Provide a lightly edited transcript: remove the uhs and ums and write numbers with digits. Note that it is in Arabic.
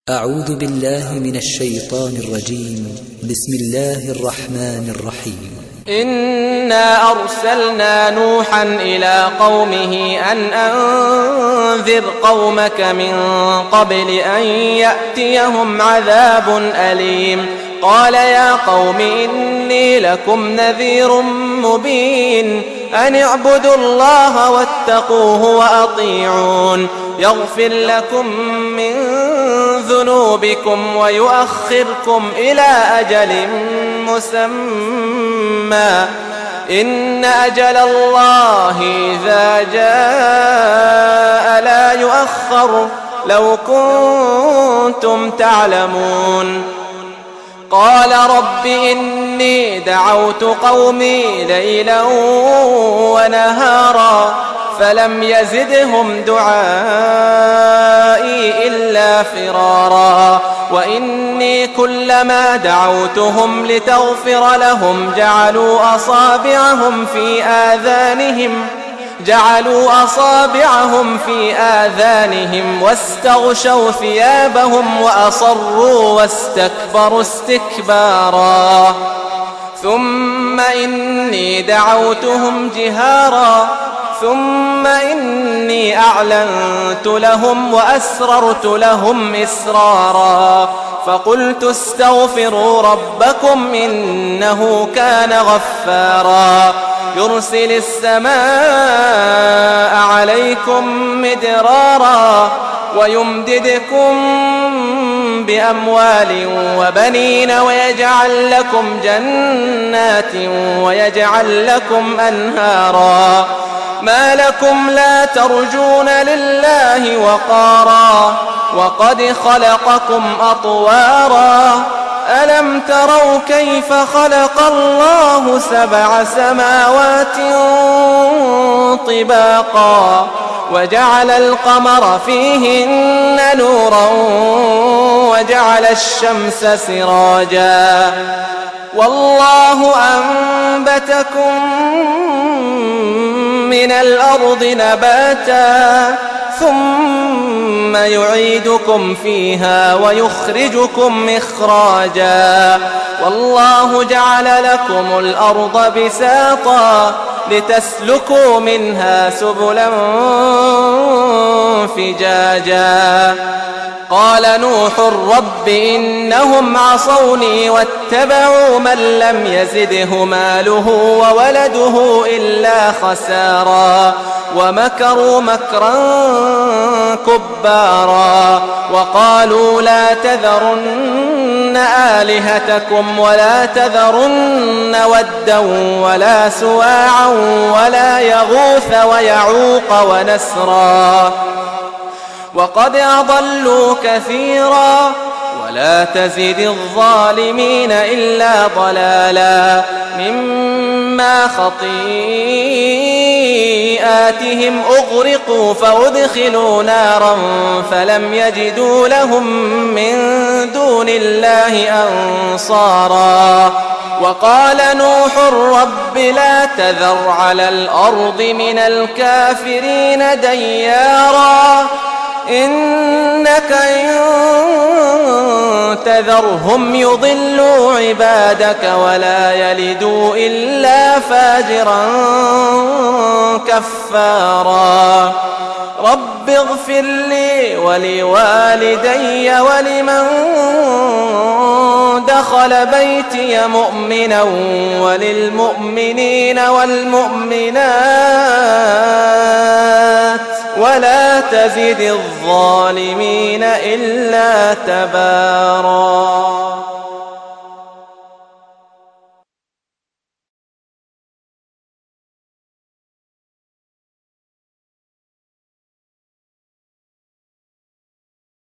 أعوذ بالله من الشيطان الرجيم. بسم الله الرحمن الرحيم. إنا أرسلنا نوحا إلى قومه أن أنذر قومك من قبل أن يأتيهم عذاب أليم. قال يا قوم إني لكم نذير مبين أن اعبدوا الله واتقوه وأطيعون يغفر لكم من ذنوبكم ويؤخركم إلى أجل مسمى إن أجل الله إذا جاء لا يؤخر لو كنتم تعلمون. قال رب إني دعوت قومي ليلا ونهارا فلم يزدهم دعائي إلا فرارا وإني كلما دعوتهم لتغفر لهم جعلوا أصابعهم في آذانهم واستغشوا ثيابهم وأصروا واستكبروا استكبارا ثم إني دعوتهم جهارا ثم إني أعلنت لهم وأسررت لهم إسرارا فقلت استغفروا ربكم إنه كان غفارا يرسل السماء عليكم مدرارا ويمددكم بأموال وبنين ويجعل لكم جنات ويجعل لكم أنهارا ما لكم لا ترجون لله وقارا وقد خلقكم أطوارا ألم تروا كيف خلق الله 7 سماوات طباقا وجعل القمر فيهن نورا وجعل الشمس سراجا والله أنبتكم من الأرض نباتا ثم يعيدكم فيها ويخرجكم إخراجا والله جعل لكم الأرض بساطا لتسلكوا منها سبلا فجاجا قال نوح رب إنهم عصوني واتبعوا من لم يزده ماله وولده إلا خسارا ومكروا مكرا كبارا وقالوا لا تذرن آلهتكم ولا تذرن ودا ولا سواعا ولا يغوث ويعوق ونسرا وقد أضلوا كثيرا ولا تزد الظالمين إلا ضلالا مما خطيئاتهم أغرقوا فأدخلوا نارا فلم يجدوا لهم من دون الله أنصارا وقال نوح رب لا تذر على الأرض من الكافرين ديارا إنك إن تذرهم يضلوا عبادك ولا يلدوا إلا فاجرا كفارا رب اغفر لي ولوالدي ولمن دخل بيتي مؤمنا وللمؤمنين والمؤمنات ولا تزد الظالمين إلا تبارا.